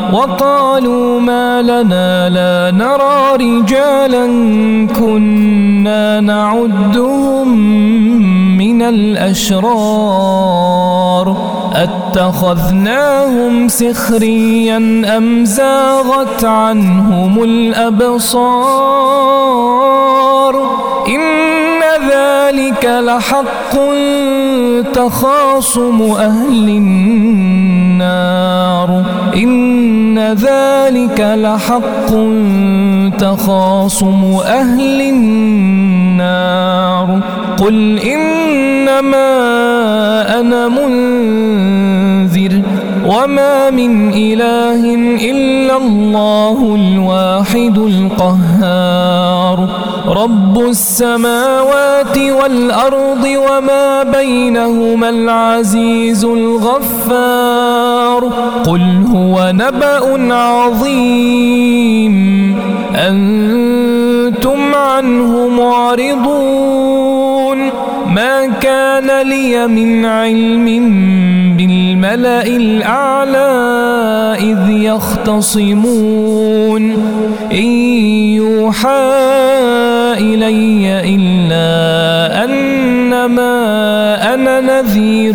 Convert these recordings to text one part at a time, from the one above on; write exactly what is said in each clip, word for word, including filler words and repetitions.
وقالوا ما لنا لا نرى رجالا كنا نعدهم من الأشرار أتخذناهم سخريا أم زاغت عنهم الأبصار إن ذلك لحق تخاصم أهل النار إن ذلك لحق تخاصم أهل النار قل إنما أنا منذر وما من إله إلا الله الواحد القهار رب السماوات والأرض وما بينهما العزيز الغفار قل هو نبأ عظيم أنتم عنه معرضون ما كان لي من علم بالملأ الأعلى إذ يختصمون إن يوحى إلي إلا أنما أنا نذير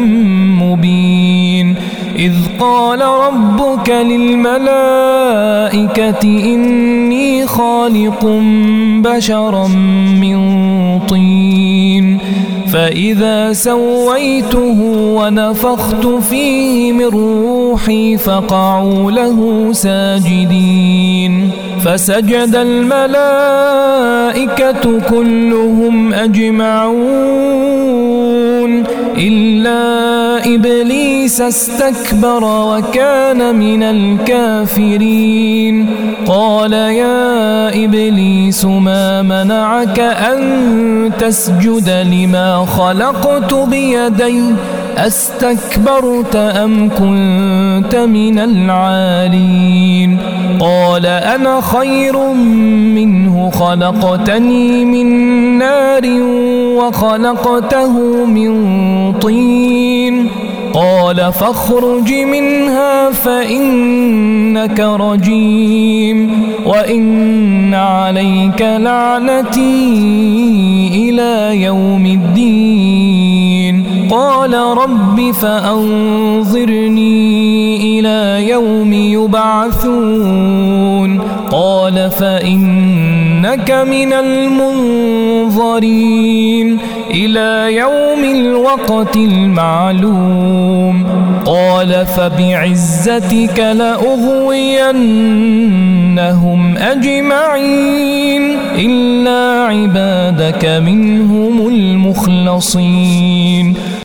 مبين إذ قال ربك للملائكة إني خالق بشرا من طين فإذا سويته ونفخت فيه من روحي فقعوا له ساجدين فسجد الملائكة كلهم أجمعون إلا إبليس استكبر وكان من الكافرين قال يا إبليس ما منعك أن تسجد لما خلقت بيدي أستكبرت أم كنت من العالين قال أنا خير منه خلقتني من نار وخلقته من طين قال فاخرج منها فإنك رجيم وإن عليك لعنتي إلى يوم الدين قال رب فأنظرني إلى يوم يبعثون قال فإنك من المنظرين إلى يوم الوقت المعلوم قال فبعزتك لأغوينهم أجمعين إلا عبادك منهم المخلصين